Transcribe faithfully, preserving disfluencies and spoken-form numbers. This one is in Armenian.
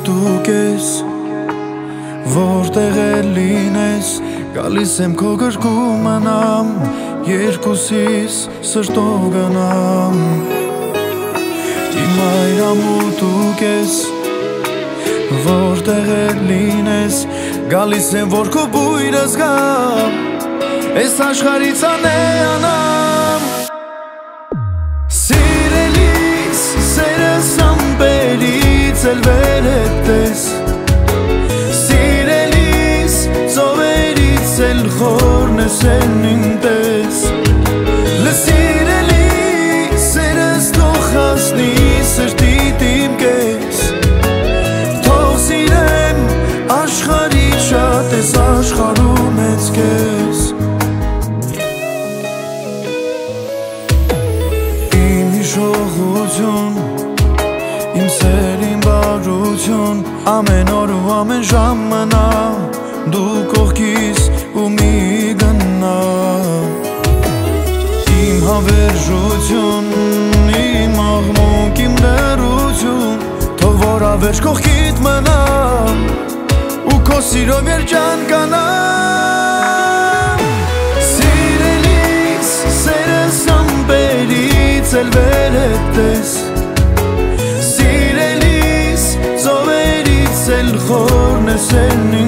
դու կես Որտեղ է լինես Գալիս եմ քո գրկում մնամ Երկուսիս սրտով գնամ Իմ այրամուտ դու կես Որտեղ է լինես Գալիս եմ որ քո բույրը զգամ Այս աշխարհից անեանամ Սիրելիս սերս ամպերից էլ վեր է տես Սիրելիս ծովերից էլ խորն ես են իմ տես Լսիրելիս սերս թող հասնի սրտիդ իմ կես Թող սիրեմ աշխարհից շատ ես աշխարհում ես քեզ Շողություն, իմ սերին բարություն Ամեն օր ու ամեն ժամ մնա Դու կողքիս ու մի գնա Իմ հավերժություն, իմ աղմուկ, իմ լերություն Թող որ ավերջ կողքիդ մնա Ու քո սիրով երջան կանամ Սիրելիս, սերս ամպերից էլ վեր է տես Սիրելիս ծովերից էլ խորն ես են